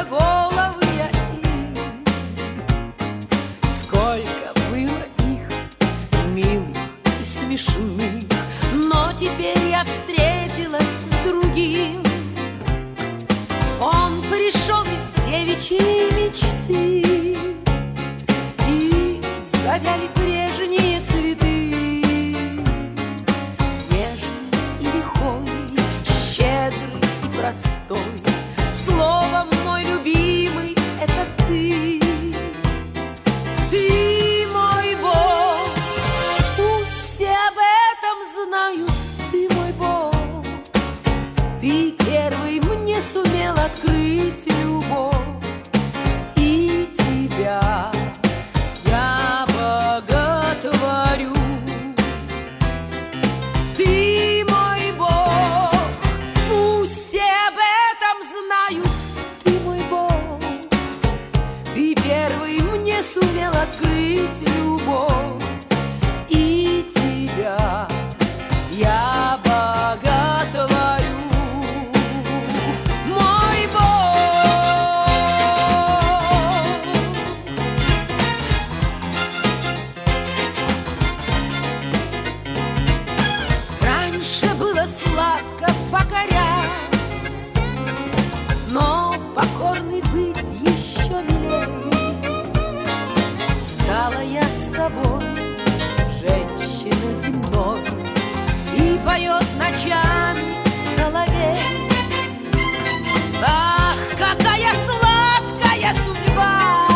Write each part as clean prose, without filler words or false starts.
морочила головы я им. Сколько было их, милых и смешных, но теперь я встретилась с другим. Он пришел из девичьей мечты, и завяли прежние цветы. Нежный и лихой, щедрый и простой, словом, мой любимый, это ты. Ты мой Бог, пусть все об этом знают. Ты мой Бог, ты первый мне сумел открыть любовь, и тебя я боготворю. Ты мой Бог, пусть все об этом знают. Ты мой Бог, ты первый мне сумел открыть любовь, и тебя я боготворю. Мой Бог. Раньше было сладко покорять, но покорный быть еще милее. Стала я с тобой, женщина земной, и поет ночами соловей. Ах, какая сладкая судьба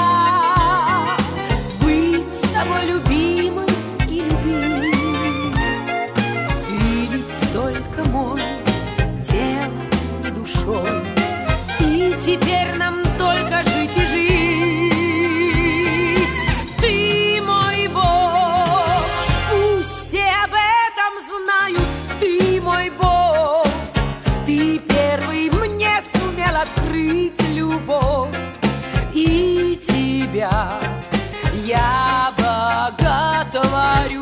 быть с тобой любимой и любить. Ты ведь только мой телом и душой, и теперь нам только жить и жить. Ты мой Бог, пусть все об этом знают. Ты мой Бог, ты первый мне сумел открыть любовь, и тебя я боготворю.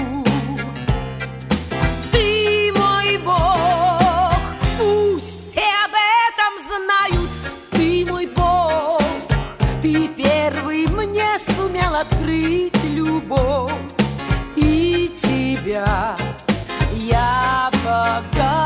Ты мой Бог, пусть все об этом знают. Ты мой Бог, ты первый мне сумел открыть любовь, и тебя я боготворю.